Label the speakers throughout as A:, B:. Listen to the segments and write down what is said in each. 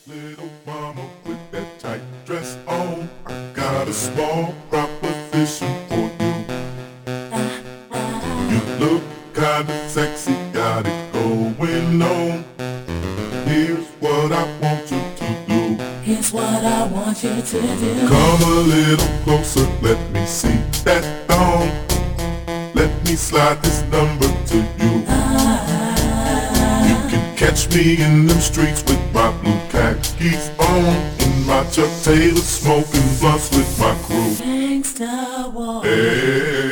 A: Little mama with that tight dress on, I got a small proposition for you. You look kinda sexy, got it going on. Here's what I want you to do.
B: Here's what I want you to do.
A: Come a little closer, let me see that thong. Let me slide this number to you. You can catch me in them streets with my blue khakis on, in my Chuck Taylor, smoking blunts with my crew.
B: Gangsta war.
A: Hey.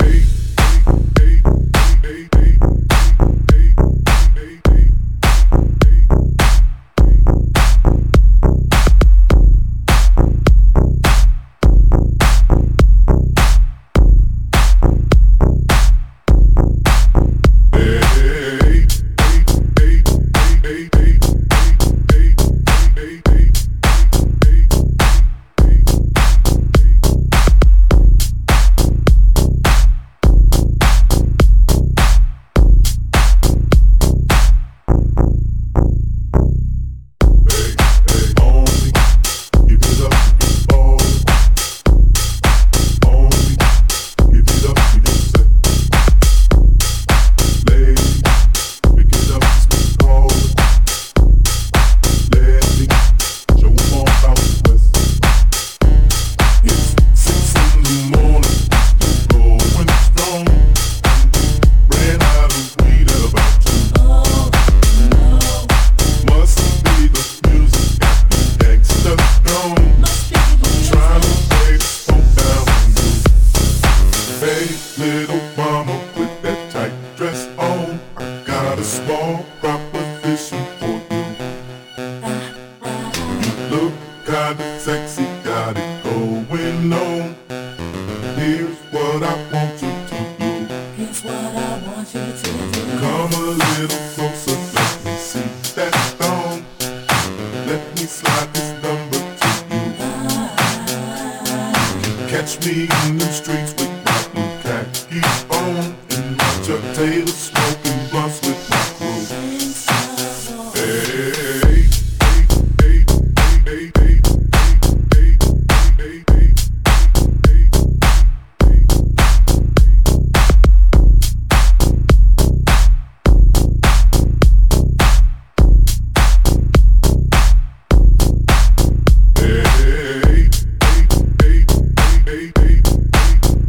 A: Little mama with that tight dress on, I got a small proposition for you. You look kinda sexy, got it going on. Here's what I want you to do.
B: Here's what I want you to do.
A: Come a little closer, let me see that thong. Let me slide this number to you. Catch me in the streets with my blue khakis on, in my Chuck Taylor, smoking blunts with my crew. Hey, hey, hey, hey, hey, hey, hey, hey, hey, hey, hey, hey, hey, hey.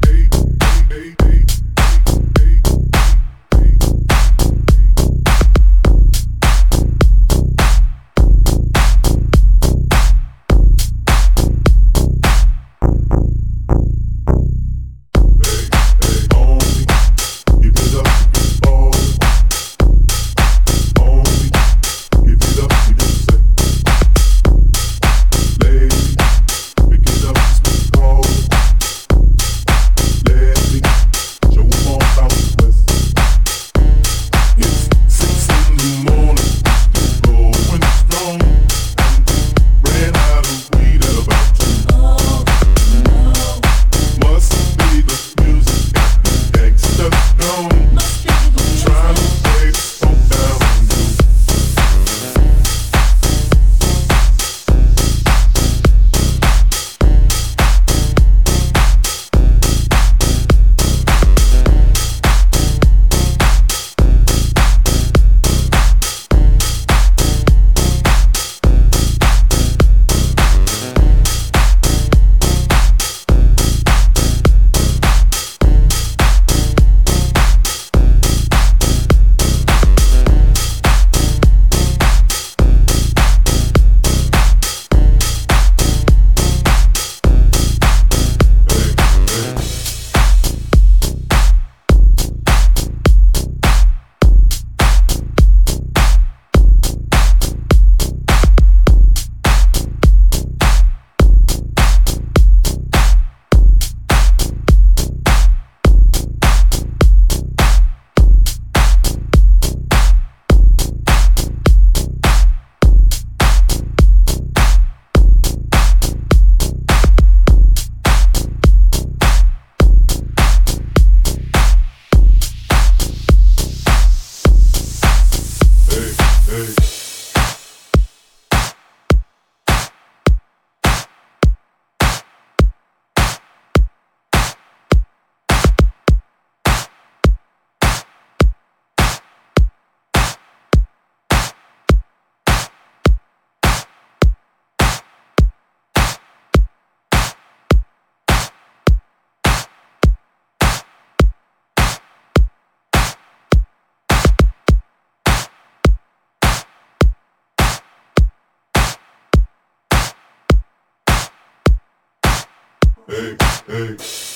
A: hey, hey.